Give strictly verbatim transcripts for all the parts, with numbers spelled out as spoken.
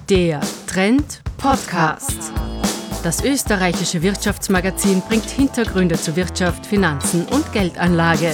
Der Trend Podcast. Das österreichische Wirtschaftsmagazin bringt Hintergründe zu Wirtschaft, Finanzen und Geldanlage.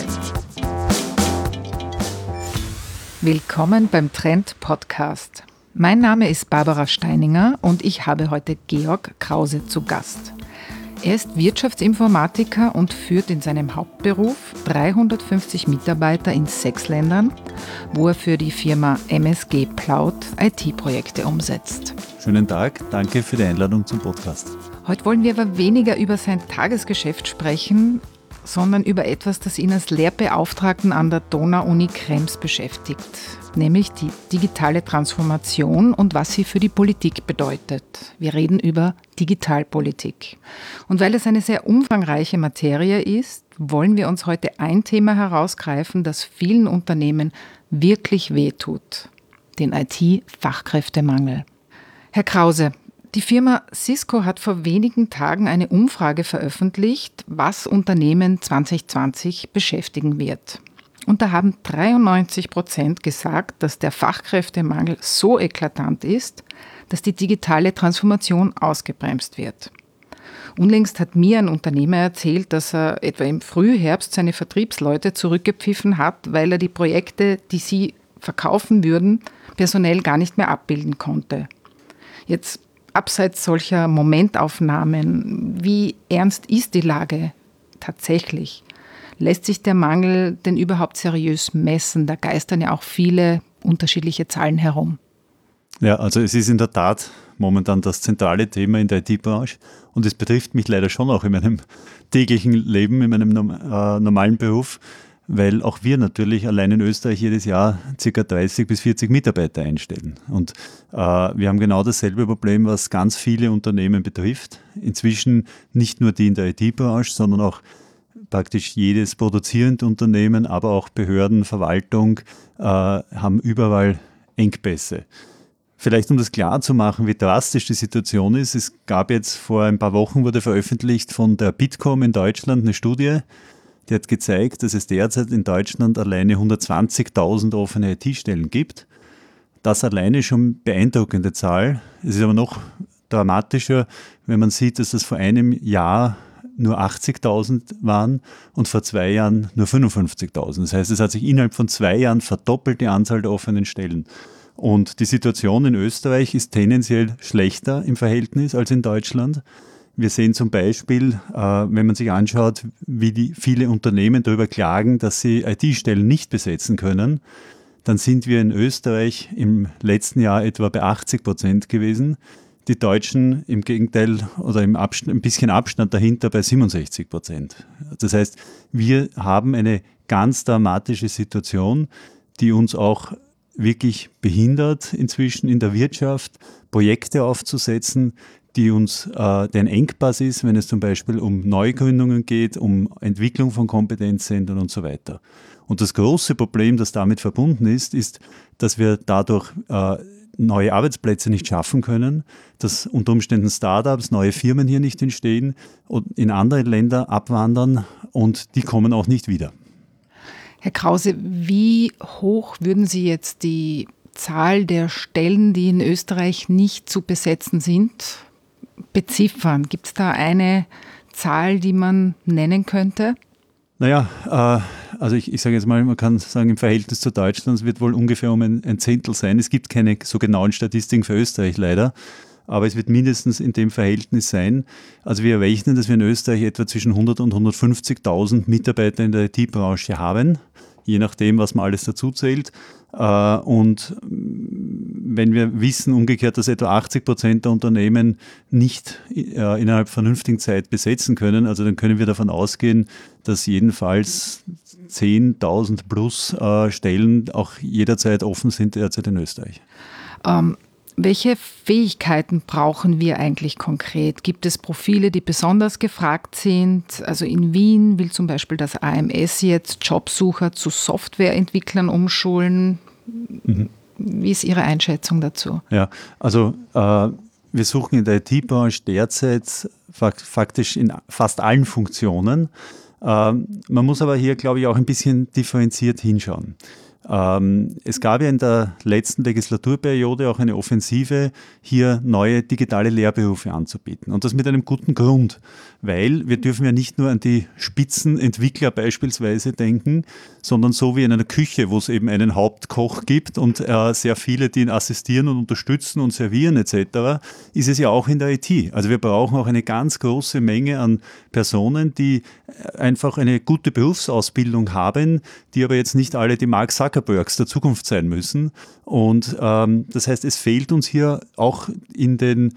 Willkommen beim Trend Podcast. Mein Name ist Barbara Steininger und ich habe heute Georg Krause zu Gast. Er ist Wirtschaftsinformatiker und führt in seinem Hauptberuf dreihundertfünfzig Mitarbeiter in sechs Ländern, wo er für die Firma M S G Plaut I T-Projekte umsetzt. Schönen Tag, danke für die Einladung zum Podcast. Heute wollen wir aber weniger über sein Tagesgeschäft sprechen, sondern über etwas, das ihn als Lehrbeauftragten an der Donau-Uni Krems beschäftigt, nämlich die digitale Transformation und was sie für die Politik bedeutet. Wir reden über Digitalpolitik. Und weil es eine sehr umfangreiche Materie ist, wollen wir uns heute ein Thema herausgreifen, das vielen Unternehmen wirklich wehtut: den I T-Fachkräftemangel. Herr Krause, die Firma Cisco hat vor wenigen Tagen eine Umfrage veröffentlicht, was Unternehmen zwanzig zwanzig beschäftigen wird. Und da haben dreiundneunzig Prozent gesagt, dass der Fachkräftemangel so eklatant ist, dass die digitale Transformation ausgebremst wird. Unlängst hat mir ein Unternehmer erzählt, dass er etwa im Frühherbst seine Vertriebsleute zurückgepfiffen hat, weil er die Projekte, die sie verkaufen würden, personell gar nicht mehr abbilden konnte. Jetzt abseits solcher Momentaufnahmen, wie ernst ist die Lage tatsächlich? Lässt sich der Mangel denn überhaupt seriös messen? Da geistern ja auch viele unterschiedliche Zahlen herum. Ja, also es ist in der Tat momentan das zentrale Thema in der I T-Branche und es betrifft mich leider schon auch in meinem täglichen Leben, in meinem äh, normalen Beruf, weil auch wir natürlich allein in Österreich jedes Jahr ca. dreißig bis vierzig Mitarbeiter einstellen. Und äh, wir haben genau dasselbe Problem, was ganz viele Unternehmen betrifft. Inzwischen nicht nur die in der I T-Branche, sondern auch praktisch jedes produzierende Unternehmen, aber auch Behörden, Verwaltung äh, haben überall Engpässe. Vielleicht um das klar zu machen, wie drastisch die Situation ist. Es gab jetzt vor ein paar Wochen, wurde veröffentlicht von der Bitkom in Deutschland eine Studie, die hat gezeigt, dass es derzeit in Deutschland alleine hundertzwanzigtausend offene I T-Stellen gibt. Das alleine schon beeindruckende Zahl. Es ist aber noch dramatischer, wenn man sieht, dass das vor einem Jahr nur achtzigtausend waren und vor zwei Jahren nur fünfundfünfzigtausend. Das heißt, es hat sich innerhalb von zwei Jahren verdoppelt die Anzahl der offenen Stellen. Und die Situation in Österreich ist tendenziell schlechter im Verhältnis als in Deutschland. Wir sehen zum Beispiel, äh, wenn man sich anschaut, wie die viele Unternehmen darüber klagen, dass sie I T-Stellen nicht besetzen können, dann sind wir in Österreich im letzten Jahr etwa bei achtzig Prozent gewesen. Die Deutschen im Gegenteil oder im Abstand, ein bisschen Abstand dahinter bei siebenundsechzig Prozent. Das heißt, wir haben eine ganz dramatische Situation, die uns auch wirklich behindert inzwischen in der Wirtschaft, Projekte aufzusetzen, die uns äh, der ein Engpass ist, wenn es zum Beispiel um Neugründungen geht, um Entwicklung von Kompetenzzentren und so weiter. Und das große Problem, das damit verbunden ist, ist, dass wir dadurch äh, neue Arbeitsplätze nicht schaffen können, dass unter Umständen Startups, neue Firmen hier nicht entstehen und in andere Länder abwandern und die kommen auch nicht wieder. Herr Krause, wie hoch würden Sie jetzt die Zahl der Stellen, die in Österreich nicht zu besetzen sind, beziffern? Gibt es da eine Zahl, die man nennen könnte? Naja, äh, also ich, ich sage jetzt mal, man kann sagen, im Verhältnis zu Deutschland wird wohl ungefähr um ein, ein Zehntel sein. Es gibt keine so genauen Statistiken für Österreich leider, aber es wird mindestens in dem Verhältnis sein. Also wir rechnen, dass wir in Österreich etwa zwischen hundert und hundertfünfzigtausend Mitarbeiter in der I T-Branche haben, je nachdem, was man alles dazu zählt. Und wenn wir wissen umgekehrt, dass etwa achtzig Prozent der Unternehmen nicht innerhalb vernünftigen Zeit besetzen können, also dann können wir davon ausgehen, dass jedenfalls zehntausend plus Stellen auch jederzeit offen sind derzeit in Österreich. Ähm, welche Fähigkeiten brauchen wir eigentlich konkret? Gibt es Profile, die besonders gefragt sind? Also in Wien will zum Beispiel das A M S jetzt Jobsucher zu Softwareentwicklern umschulen. Mhm. Wie ist Ihre Einschätzung dazu? Ja, also äh, wir suchen in der I T-Branche derzeit faktisch in fast allen Funktionen. Äh, man muss aber hier, glaube ich, auch ein bisschen differenziert hinschauen. Ähm, es gab ja in der letzten Legislaturperiode auch eine Offensive, hier neue digitale Lehrberufe anzubieten. Und das mit einem guten Grund, weil wir dürfen ja nicht nur an die Spitzenentwickler beispielsweise denken, sondern so wie in einer Küche, wo es eben einen Hauptkoch gibt und äh, sehr viele, die ihn assistieren und unterstützen und servieren et cetera, ist es ja auch in der I T. Also wir brauchen auch eine ganz große Menge an Personen, die einfach eine gute Berufsausbildung haben, die aber jetzt nicht alle die Mark Zuckerbergs der Zukunft sein müssen. Und ähm, das heißt, es fehlt uns hier auch in den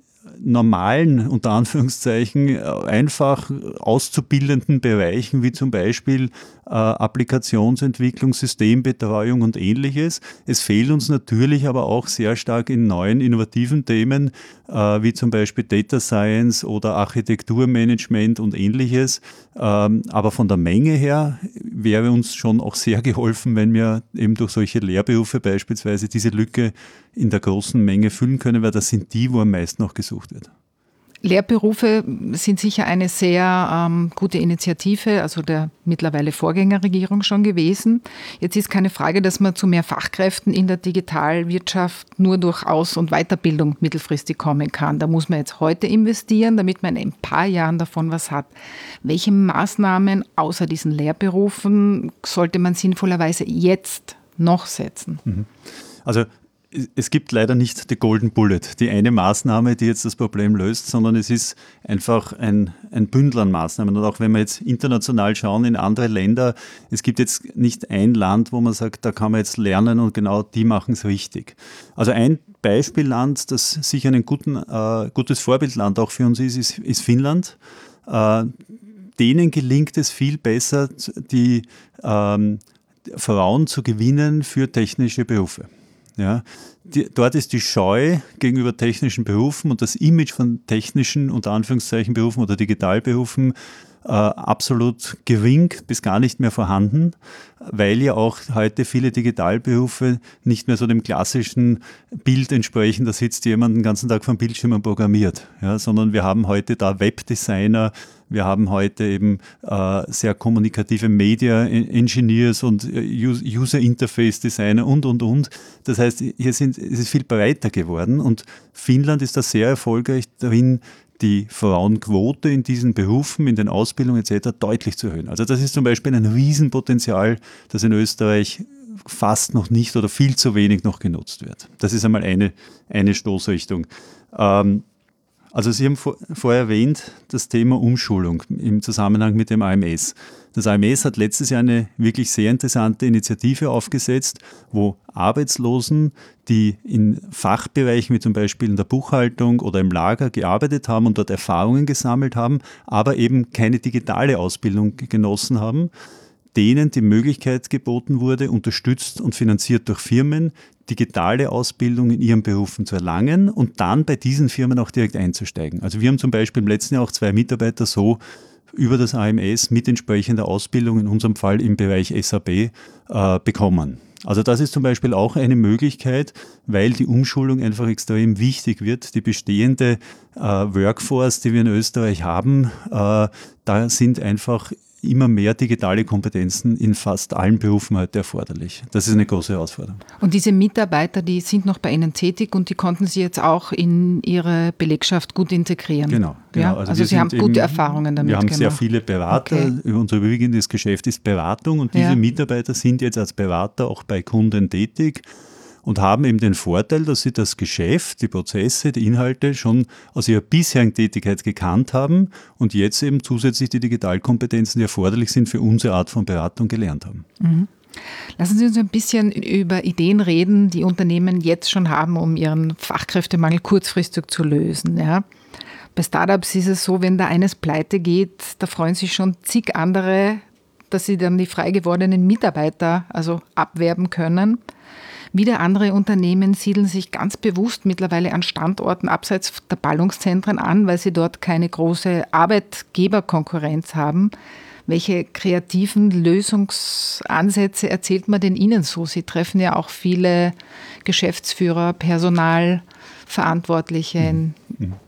normalen, unter Anführungszeichen, einfach auszubildenden Bereichen, wie zum Beispiel äh, Applikationsentwicklung, Systembetreuung und ähnliches. Es fehlt uns natürlich aber auch sehr stark in neuen, innovativen Themen, äh, wie zum Beispiel Data Science oder Architekturmanagement und ähnliches. Ähm, aber von der Menge her wäre uns schon auch sehr geholfen, wenn wir eben durch solche Lehrberufe beispielsweise diese Lücke in der großen Menge füllen können, weil das sind die, wo am meisten noch gesucht wird. Lehrberufe sind sicher eine sehr ähm, gute Initiative, also der mittlerweile Vorgängerregierung schon gewesen. Jetzt ist keine Frage, dass man zu mehr Fachkräften in der Digitalwirtschaft nur durch Aus- und Weiterbildung mittelfristig kommen kann. Da muss man jetzt heute investieren, damit man in ein paar Jahren davon was hat. Welche Maßnahmen außer diesen Lehrberufen sollte man sinnvollerweise jetzt noch setzen? Also es gibt leider nicht die Golden Bullet, die eine Maßnahme, die jetzt das Problem löst, sondern es ist einfach ein, ein Bündel an Maßnahmen. Und auch wenn wir jetzt international schauen in andere Länder, es gibt jetzt nicht ein Land, wo man sagt, da kann man jetzt lernen und genau die machen es richtig. Also ein Beispielland, das sicher ein guten, äh, gutes Vorbildland auch für uns ist, ist, ist Finnland. Äh, denen gelingt es viel besser, die ähm, Frauen zu gewinnen für technische Berufe. Ja, die, dort ist die Scheu gegenüber technischen Berufen und das Image von technischen, unter Anführungszeichen, Berufen oder Digitalberufen äh, absolut gering bis gar nicht mehr vorhanden, weil ja auch heute viele Digitalberufe nicht mehr so dem klassischen Bild entsprechen, da sitzt jemand den ganzen Tag vor dem Bildschirm und programmiert, ja, sondern wir haben heute da Webdesigner, wir haben heute eben äh, sehr kommunikative Media Engineers und User Interface Designer und, und, und. Das heißt, hier sind, es ist viel breiter geworden und Finnland ist da sehr erfolgreich darin, die Frauenquote in diesen Berufen, in den Ausbildungen et cetera deutlich zu erhöhen. Also das ist zum Beispiel ein Riesenpotenzial, das in Österreich fast noch nicht oder viel zu wenig noch genutzt wird. Das ist einmal eine, eine Stoßrichtung. Ähm, Also Sie haben vor, vorher erwähnt, das Thema Umschulung im Zusammenhang mit dem A M S. Das A M S hat letztes Jahr eine wirklich sehr interessante Initiative aufgesetzt, wo Arbeitslosen, die in Fachbereichen wie zum Beispiel in der Buchhaltung oder im Lager gearbeitet haben und dort Erfahrungen gesammelt haben, aber eben keine digitale Ausbildung genossen haben, denen die Möglichkeit geboten wurde, unterstützt und finanziert durch Firmen, digitale Ausbildung in ihren Berufen zu erlangen und dann bei diesen Firmen auch direkt einzusteigen. Also wir haben zum Beispiel im letzten Jahr auch zwei Mitarbeiter so über das A M S mit entsprechender Ausbildung, in unserem Fall im Bereich S A P, äh, bekommen. Also das ist zum Beispiel auch eine Möglichkeit, weil die Umschulung einfach extrem wichtig wird. Die bestehende äh, Workforce, die wir in Österreich haben, äh, da sind einfach immer mehr digitale Kompetenzen in fast allen Berufen heute erforderlich. Das ist eine große Herausforderung. Und diese Mitarbeiter, die sind noch bei Ihnen tätig und die konnten Sie jetzt auch in Ihre Belegschaft gut integrieren? Genau. genau. Ja? Also, also Sie haben gute eben, Erfahrungen damit gemacht. Wir haben gemacht. Sehr viele Berater. Okay. Unser überwiegendes Geschäft ist Beratung und diese ja. Mitarbeiter sind jetzt als Berater auch bei Kunden tätig und haben eben den Vorteil, dass sie das Geschäft, die Prozesse, die Inhalte schon aus ihrer bisherigen Tätigkeit gekannt haben und jetzt eben zusätzlich die Digitalkompetenzen, die erforderlich sind für unsere Art von Beratung, gelernt haben. Mhm. Lassen Sie uns ein bisschen über Ideen reden, die Unternehmen jetzt schon haben, um ihren Fachkräftemangel kurzfristig zu lösen. Ja. Bei Startups ist es so, wenn da eines pleite geht, da freuen sich schon zig andere, dass sie dann die frei gewordenen Mitarbeiter also abwerben können. Wieder andere Unternehmen siedeln sich ganz bewusst mittlerweile an Standorten abseits der Ballungszentren an, weil sie dort keine große Arbeitgeberkonkurrenz haben. Welche kreativen Lösungsansätze erzählt man denn Ihnen so? Sie treffen ja auch viele Geschäftsführer, Personalverantwortliche. Mhm.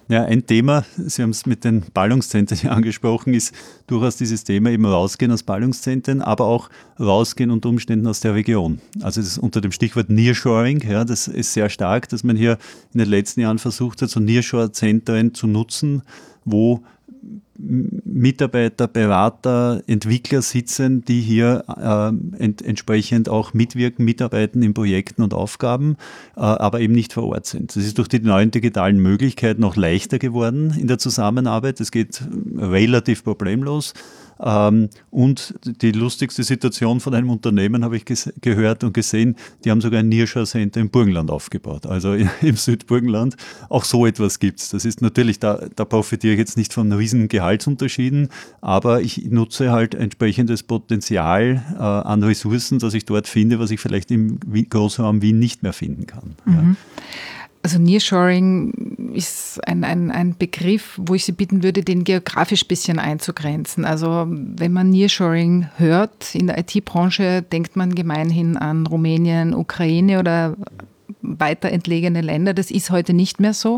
Ja, ein Thema, Sie haben es mit den Ballungszentren angesprochen, ist durchaus dieses Thema eben rausgehen aus Ballungszentren, aber auch rausgehen unter Umständen aus der Region. Also das ist unter dem Stichwort Nearshoring, ja, das ist sehr stark, dass man hier in den letzten Jahren versucht hat, so Nearshore-Zentren zu nutzen, wo Mitarbeiter, Berater, Entwickler sitzen, die hier äh, ent- entsprechend auch mitwirken, mitarbeiten in Projekten und Aufgaben, äh, aber eben nicht vor Ort sind. Das ist durch die neuen digitalen Möglichkeiten noch leichter geworden in der Zusammenarbeit. Es geht relativ problemlos. Ähm, und die lustigste Situation von einem Unternehmen habe ich ges- gehört und gesehen, die haben sogar ein Nearshore Center im Burgenland aufgebaut, also im Südburgenland. Auch so etwas gibt es. Das ist natürlich, da, da profitiere ich jetzt nicht von riesen Gehaltsunterschieden, aber ich nutze halt entsprechendes Potenzial äh, an Ressourcen, das ich dort finde, was ich vielleicht im Großraum Wien nicht mehr finden kann. Mhm. Ja. Also Nearshoring ist ein, ein, ein Begriff, wo ich Sie bitten würde, den geografisch ein bisschen einzugrenzen. Also wenn man Nearshoring hört in der I T-Branche, denkt man gemeinhin an Rumänien, Ukraine oder weiter entlegene Länder. Das ist heute nicht mehr so.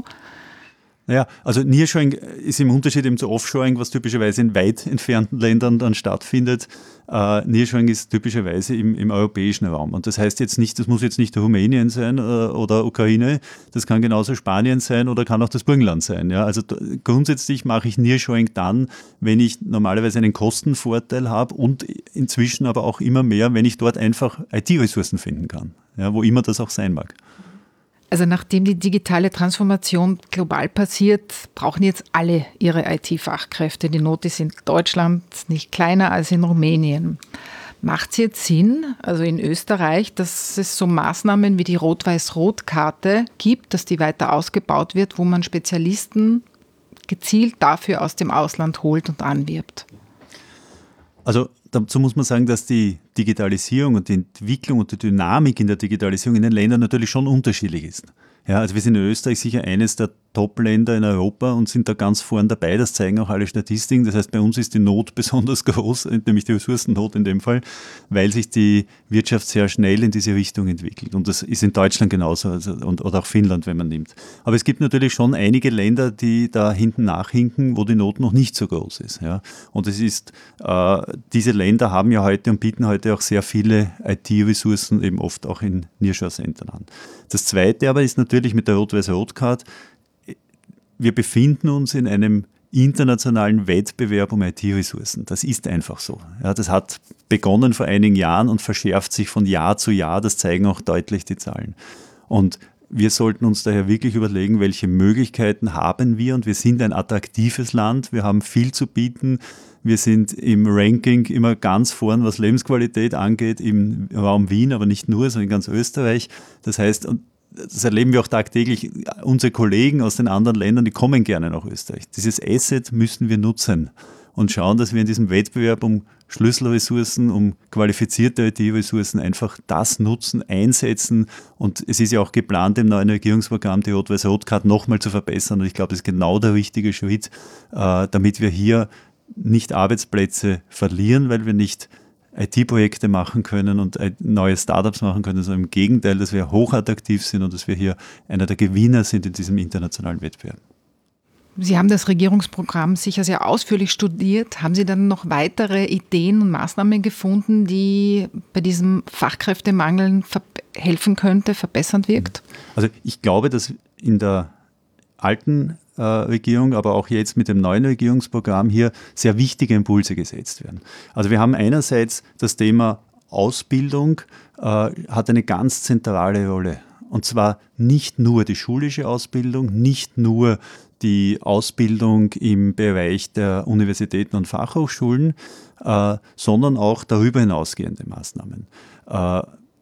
Ja, also Nearshoring ist im Unterschied eben zu Offshoring, was typischerweise in weit entfernten Ländern dann stattfindet. Uh, Nearshoring ist typischerweise im, im europäischen Raum. Und das heißt jetzt nicht, das muss jetzt nicht Rumänien sein uh, oder Ukraine, das kann genauso Spanien sein oder kann auch das Burgenland sein. Ja? Also da, grundsätzlich mache ich Nearshoring dann, wenn ich normalerweise einen Kostenvorteil habe und inzwischen aber auch immer mehr, wenn ich dort einfach I T-Ressourcen finden kann, ja, wo immer das auch sein mag. Also nachdem die digitale Transformation global passiert, brauchen jetzt alle ihre I T-Fachkräfte. Die Not ist in Deutschland nicht kleiner als in Rumänien. Macht es jetzt Sinn, also in Österreich, dass es so Maßnahmen wie die Rot-Weiß-Rot-Karte gibt, dass die weiter ausgebaut wird, wo man Spezialisten gezielt dafür aus dem Ausland holt und anwirbt? Also dazu muss man sagen, dass die Digitalisierung und die Entwicklung und die Dynamik in der Digitalisierung in den Ländern natürlich schon unterschiedlich ist. Ja, also wir sind in Österreich sicher eines der Top-Länder in Europa und sind da ganz vorn dabei. Das zeigen auch alle Statistiken. Das heißt, bei uns ist die Not besonders groß, nämlich die Ressourcennot in dem Fall, weil sich die Wirtschaft sehr schnell in diese Richtung entwickelt. Und das ist in Deutschland genauso also, und, oder auch Finnland, wenn man nimmt. Aber es gibt natürlich schon einige Länder, die da hinten nachhinken, wo die Not noch nicht so groß ist. Ja. Und es ist, äh, diese Länder haben ja heute und bieten heute auch sehr viele I T-Ressourcen, eben oft auch in Nearshore-Centern an. Das Zweite aber ist natürlich mit der Rot-Weiß-Rot-Card, wir befinden uns in einem internationalen Wettbewerb um I T-Ressourcen. Das ist einfach so. Ja, das hat begonnen vor einigen Jahren und verschärft sich von Jahr zu Jahr. Das zeigen auch deutlich die Zahlen. Und wir sollten uns daher wirklich überlegen, welche Möglichkeiten haben wir. Und wir sind ein attraktives Land. Wir haben viel zu bieten. Wir sind im Ranking immer ganz vorn, was Lebensqualität angeht, im Raum Wien, aber nicht nur, sondern in ganz Österreich. Das heißt, und das erleben wir auch tagtäglich, unsere Kollegen aus den anderen Ländern, die kommen gerne nach Österreich. Dieses Asset müssen wir nutzen und schauen, dass wir in diesem Wettbewerb um Schlüsselressourcen, um qualifizierte I T-Ressourcen einfach das nutzen, einsetzen. Und es ist ja auch geplant, im neuen Regierungsprogramm die Rot-Weiß-Rot-Card nochmal zu verbessern. Und ich glaube, das ist genau der richtige Schritt, äh, damit wir hier nicht Arbeitsplätze verlieren, weil wir nicht I T-Projekte machen können und neue Startups machen können, sondern im Gegenteil, dass wir hochattraktiv sind und dass wir hier einer der Gewinner sind in diesem internationalen Wettbewerb. Sie haben das Regierungsprogramm sicher sehr ausführlich studiert. Haben Sie dann noch weitere Ideen und Maßnahmen gefunden, die bei diesem Fachkräftemangel helfen könnte, verbessernd wirkt? Also ich glaube, dass in der alten äh, Regierung, aber auch jetzt mit dem neuen Regierungsprogramm hier sehr wichtige Impulse gesetzt werden. Also wir haben einerseits das Thema Ausbildung, äh, hat eine ganz zentrale Rolle. Und zwar nicht nur die schulische Ausbildung, nicht nur die Ausbildung im Bereich der Universitäten und Fachhochschulen, äh, sondern auch darüber hinausgehende Maßnahmen. Äh,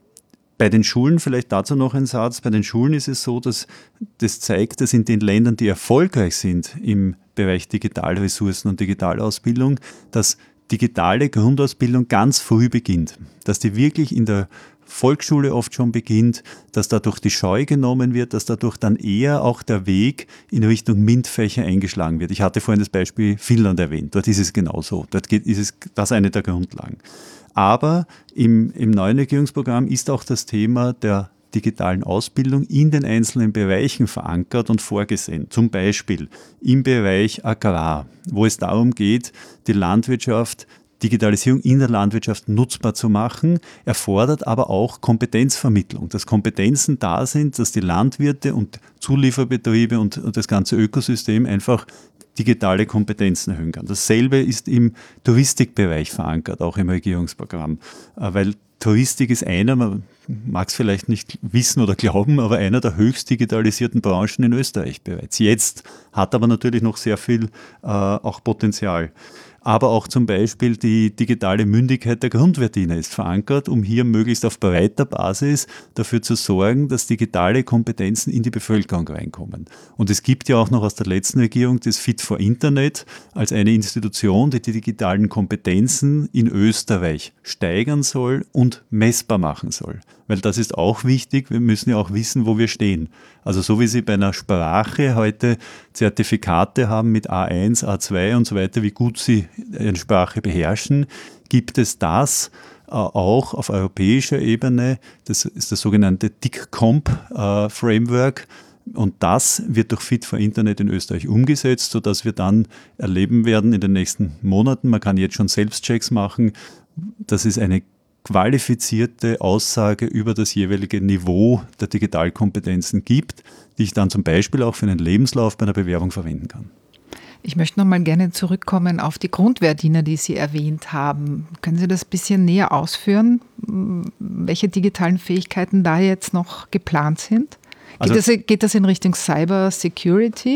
Bei den Schulen, vielleicht dazu noch ein Satz, bei den Schulen ist es so, dass das zeigt, dass in den Ländern, die erfolgreich sind im Bereich Digitalressourcen und Digitalausbildung, dass digitale Grundausbildung ganz früh beginnt, dass die wirklich in der Volksschule oft schon beginnt, dass dadurch die Scheu genommen wird, dass dadurch dann eher auch der Weg in Richtung MINT-Fächer eingeschlagen wird. Ich hatte vorhin das Beispiel Finnland erwähnt, dort ist es genauso, dort geht, ist es, das eine der Grundlagen. Aber im, im neuen Regierungsprogramm ist auch das Thema der digitalen Ausbildung in den einzelnen Bereichen verankert und vorgesehen. Zum Beispiel im Bereich Agrar, wo es darum geht, die Landwirtschaft, Digitalisierung in der Landwirtschaft nutzbar zu machen, erfordert aber auch Kompetenzvermittlung, dass Kompetenzen da sind, dass die Landwirte und Zulieferbetriebe und, und das ganze Ökosystem einfach digitale Kompetenzen erhöhen kann. Dasselbe ist im Touristikbereich verankert, auch im Regierungsprogramm, weil Touristik ist einer, man mag es vielleicht nicht wissen oder glauben, aber einer der höchst digitalisierten Branchen in Österreich bereits. Jetzt hat aber natürlich noch sehr viel äh, auch Potenzial. Aber auch zum Beispiel die digitale Mündigkeit der Grundwirtiner ist verankert, um hier möglichst auf breiter Basis dafür zu sorgen, dass digitale Kompetenzen in die Bevölkerung reinkommen. Und es gibt ja auch noch aus der letzten Regierung das Fit for Internet als eine Institution, die die digitalen Kompetenzen in Österreich steigern soll und messbar machen soll. Weil das ist auch wichtig, wir müssen ja auch wissen, wo wir stehen. Also so wie Sie bei einer Sprache heute Zertifikate haben mit A eins, A zwei und so weiter, wie gut Sie eine Sprache beherrschen, gibt es das äh, auch auf europäischer Ebene. Das ist das sogenannte D I C-Comp-Framework. Und das wird durch Fit for Internet in Österreich umgesetzt, sodass wir dann erleben werden in den nächsten Monaten, man kann jetzt schon Selbstchecks machen, das ist eine qualifizierte Aussage über das jeweilige Niveau der Digitalkompetenzen gibt, die ich dann zum Beispiel auch für einen Lebenslauf bei einer Bewerbung verwenden kann. Ich möchte noch mal gerne zurückkommen auf die Grundwehrdiener, die Sie erwähnt haben. Können Sie das ein bisschen näher ausführen, welche digitalen Fähigkeiten da jetzt noch geplant sind? Geht, also, das, geht das in Richtung Cyber Security?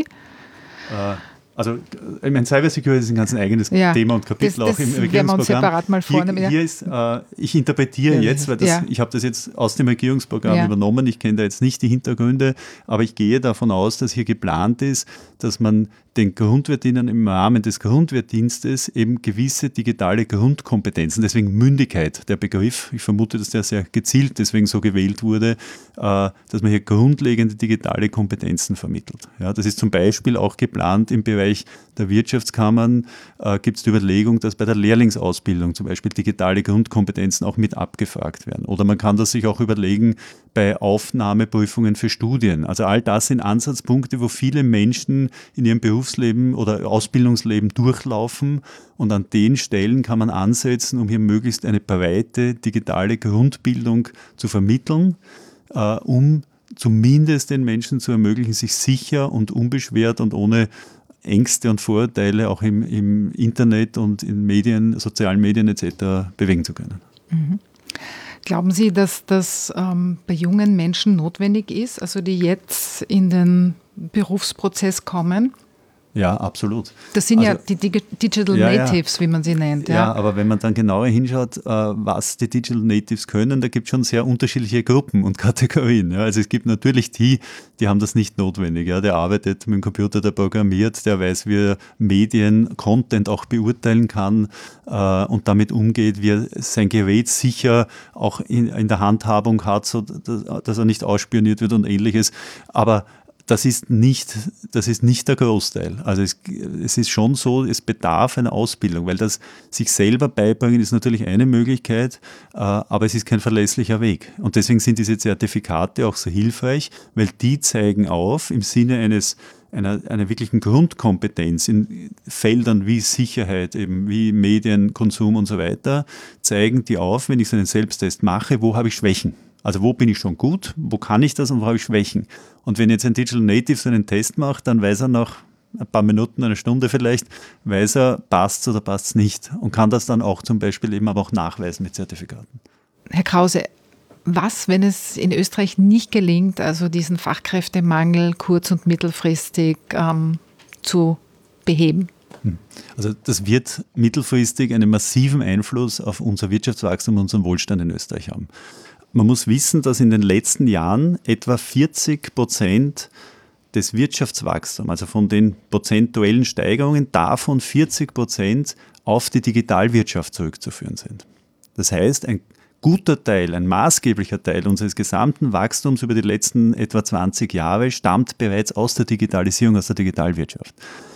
Äh, Also, ich meine, Cybersecurity ist ein ganz eigenes ja, Thema und Kapitel das, das auch im Regierungsprogramm. Wir uns separat mal vornehmen. Hier, hier ist, äh, ich interpretiere ja, jetzt, weil das, ja. ich habe das jetzt aus dem Regierungsprogramm ja. übernommen, ich kenne da jetzt nicht die Hintergründe, aber ich gehe davon aus, dass hier geplant ist, dass man den Grundwehrdienern im Rahmen des Grundwehrdienstes eben gewisse digitale Grundkompetenzen, deswegen Mündigkeit, der Begriff, ich vermute, dass der sehr gezielt deswegen so gewählt wurde, äh, dass man hier grundlegende digitale Kompetenzen vermittelt. Ja, das ist zum Beispiel auch geplant im Bereich der Wirtschaftskammern, äh, gibt es die Überlegung, dass bei der Lehrlingsausbildung zum Beispiel digitale Grundkompetenzen auch mit abgefragt werden. Oder man kann das sich auch überlegen bei Aufnahmeprüfungen für Studien. Also all das sind Ansatzpunkte, wo viele Menschen in ihrem Berufsleben oder Ausbildungsleben durchlaufen und an den Stellen kann man ansetzen, um hier möglichst eine breite digitale Grundbildung zu vermitteln, äh, um zumindest den Menschen zu ermöglichen, sich sicher und unbeschwert und ohne Ängste und Vorurteile auch im, im Internet und in Medien, sozialen Medien et cetera bewegen zu können. Mhm. Glauben Sie, dass das ähm, bei jungen Menschen notwendig ist, also die jetzt in den Berufsprozess kommen? Ja, absolut. Das sind also, ja die Digital ja, Natives, ja. wie man sie nennt. Ja. ja, aber wenn man dann genauer hinschaut, was die Digital Natives können, da gibt es schon sehr unterschiedliche Gruppen und Kategorien. Ja. Also es gibt natürlich die, die haben das nicht notwendig. Ja. Der arbeitet mit dem Computer, der programmiert, der weiß, wie er Medien, Content auch beurteilen kann äh, und damit umgeht, wie er sein Gerät sicher auch in, in der Handhabung hat, so dass, dass er nicht ausspioniert wird und ähnliches. Aber Das ist nicht, das ist nicht der Großteil. Also es, es ist schon so, es bedarf einer Ausbildung, weil das sich selber beibringen ist natürlich eine Möglichkeit, äh, aber es ist kein verlässlicher Weg. Und deswegen sind diese Zertifikate auch so hilfreich, weil die zeigen auf im Sinne eines einer, einer wirklichen Grundkompetenz in Feldern wie Sicherheit, eben wie Medienkonsum und so weiter, zeigen die auf, wenn ich so einen Selbsttest mache, wo habe ich Schwächen. Also wo bin ich schon gut, wo kann ich das und wo habe ich Schwächen? Und wenn jetzt ein Digital Native so einen Test macht, dann weiß er nach ein paar Minuten, eine Stunde vielleicht, weiß er, passt es oder passt es nicht und kann das dann auch zum Beispiel eben aber auch nachweisen mit Zertifikaten. Herr Krause, was, wenn es in Österreich nicht gelingt, also diesen Fachkräftemangel kurz- und mittelfristig ähm, zu beheben? Also das wird mittelfristig einen massiven Einfluss auf unser Wirtschaftswachstum und unseren Wohlstand in Österreich haben. Man muss wissen, dass in den letzten Jahren etwa vierzig Prozent des Wirtschaftswachstums, also von den prozentuellen Steigerungen, davon vierzig Prozent auf die Digitalwirtschaft zurückzuführen sind. Das heißt, ein guter Teil, ein maßgeblicher Teil unseres gesamten Wachstums über die letzten etwa zwanzig Jahre stammt bereits aus der Digitalisierung, aus der Digitalwirtschaft.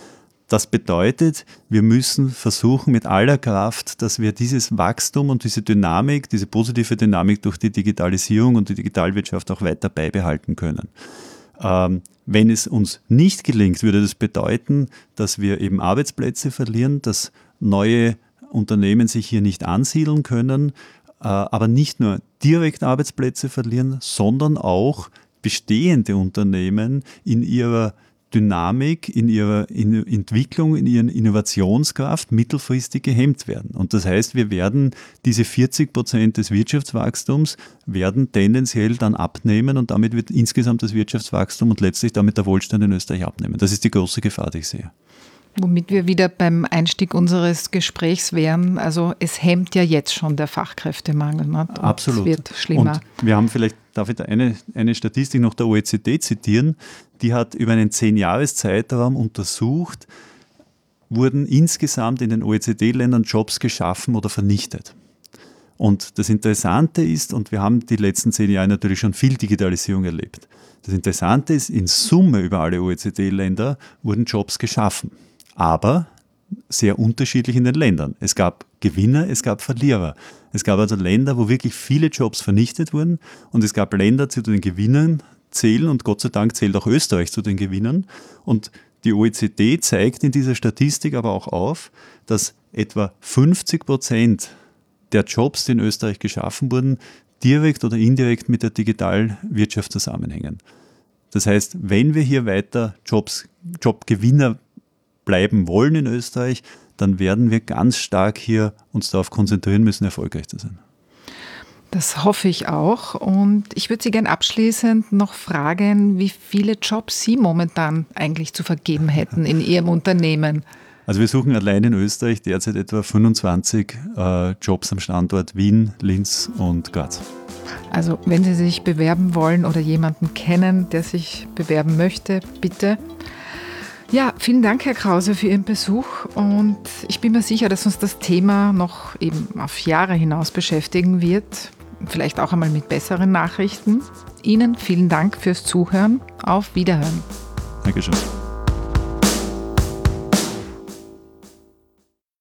das bedeutet, wir müssen versuchen mit aller Kraft, dass wir dieses Wachstum und diese Dynamik, diese positive Dynamik durch die Digitalisierung und die Digitalwirtschaft auch weiter beibehalten können. Ähm, wenn es uns nicht gelingt, würde das bedeuten, dass wir eben Arbeitsplätze verlieren, dass neue Unternehmen sich hier nicht ansiedeln können, äh, aber nicht nur direkt Arbeitsplätze verlieren, sondern auch bestehende Unternehmen in ihrer Dynamik, in ihrer in Entwicklung, in ihrer Innovationskraft mittelfristig gehemmt werden. Und das heißt, wir werden diese vierzig Prozent des Wirtschaftswachstums werden tendenziell dann abnehmen und damit wird insgesamt das Wirtschaftswachstum und letztlich damit der Wohlstand in Österreich abnehmen. Das ist die große Gefahr, die ich sehe. Womit wir wieder beim Einstieg unseres Gesprächs wären, also es hemmt ja jetzt schon der Fachkräftemangel. Ne? Und Absolut. Es wird schlimmer. Und wir haben vielleicht, darf ich da eine, eine Statistik noch der O E C D zitieren, die hat über einen zehn-Jahres-Zeitraum untersucht, wurden insgesamt in den O E C D-Ländern Jobs geschaffen oder vernichtet. Und das Interessante ist, und wir haben die letzten zehn Jahre natürlich schon viel Digitalisierung erlebt, das Interessante ist, in Summe über alle O E C D-Länder wurden Jobs geschaffen. Aber sehr unterschiedlich in den Ländern. Es gab Gewinner, es gab Verlierer. Es gab also Länder, wo wirklich viele Jobs vernichtet wurden und es gab Länder, die zu den Gewinnern zählen und Gott sei Dank zählt auch Österreich zu den Gewinnern. Und die O E C D zeigt in dieser Statistik aber auch auf, dass etwa fünfzig Prozent der Jobs, die in Österreich geschaffen wurden, direkt oder indirekt mit der Digitalwirtschaft zusammenhängen. Das heißt, wenn wir hier weiter Jobs, Jobgewinner bleiben wollen in Österreich, dann werden wir ganz stark hier uns darauf konzentrieren müssen, erfolgreich zu sein. Das hoffe ich auch. Und ich würde Sie gerne abschließend noch fragen, wie viele Jobs Sie momentan eigentlich zu vergeben hätten in Ihrem Unternehmen. Also wir suchen allein in Österreich derzeit etwa fünfundzwanzig äh, Jobs am Standort Wien, Linz und Graz. Also wenn Sie sich bewerben wollen oder jemanden kennen, der sich bewerben möchte, bitte. Ja, vielen Dank, Herr Krause, für Ihren Besuch und ich bin mir sicher, dass uns das Thema noch eben auf Jahre hinaus beschäftigen wird, vielleicht auch einmal mit besseren Nachrichten. Ihnen vielen Dank fürs Zuhören. Auf Wiederhören. Dankeschön.